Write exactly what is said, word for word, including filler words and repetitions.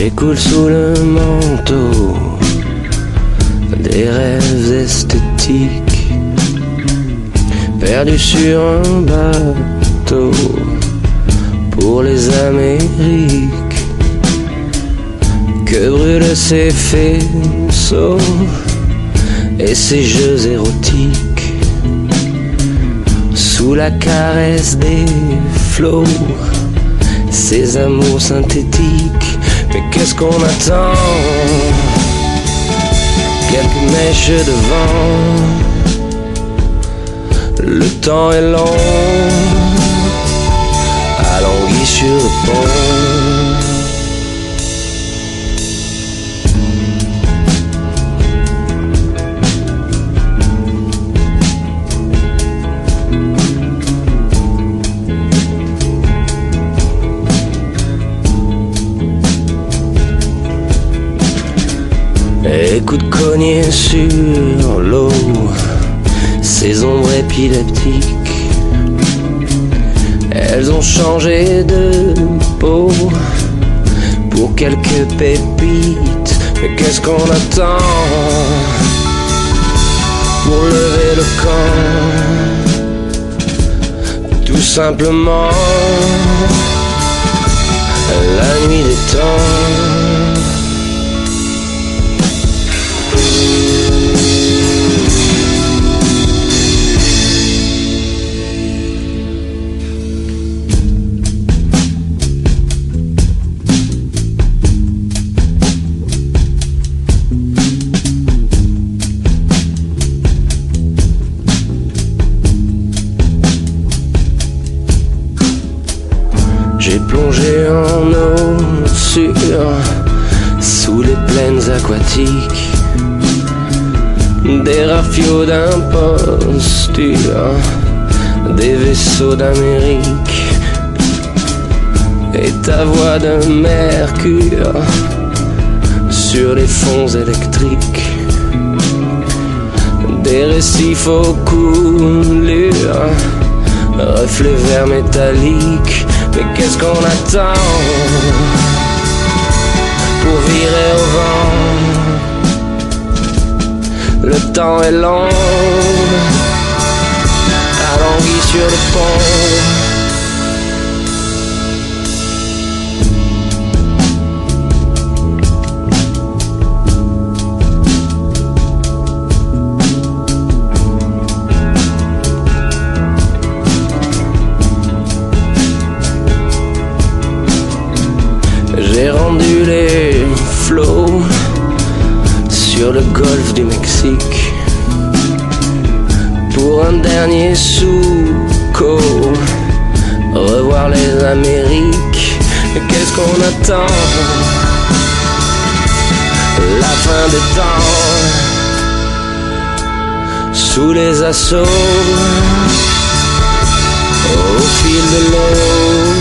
J'écoule sous le manteau des rêves esthétiques, perdu sur un bateau pour les Amériques. Que brûlent ces faisceaux et ces jeux érotiques sous la caresse des flots, ces amours synthétiques. Mais qu'est-ce qu'on attend? Quelques mèches de vent, le temps est long, allongé sur le pont. Écoute cogner sur l'eau, ces ombres épileptiques, elles ont changé de peau pour quelques pépites. Mais qu'est-ce qu'on attend pour lever le camp? Tout simplement la nuit des temps. J'ai plongé en eau sûre, sous les plaines aquatiques, des rafiaux d'imposture, des vaisseaux d'Amérique, et ta voix de mercure sur les fonds électriques, des récifs aux coulures, reflets verts métalliques. Mais qu'est-ce qu'on attend pour virer au vent? Le temps est long, allongé sur le pont. J'ai rendu les flots sur le golfe du Mexique pour un dernier souco, revoir les Amériques. Mais qu'est-ce qu'on attend? La fin des temps, sous les assauts, au fil de l'eau.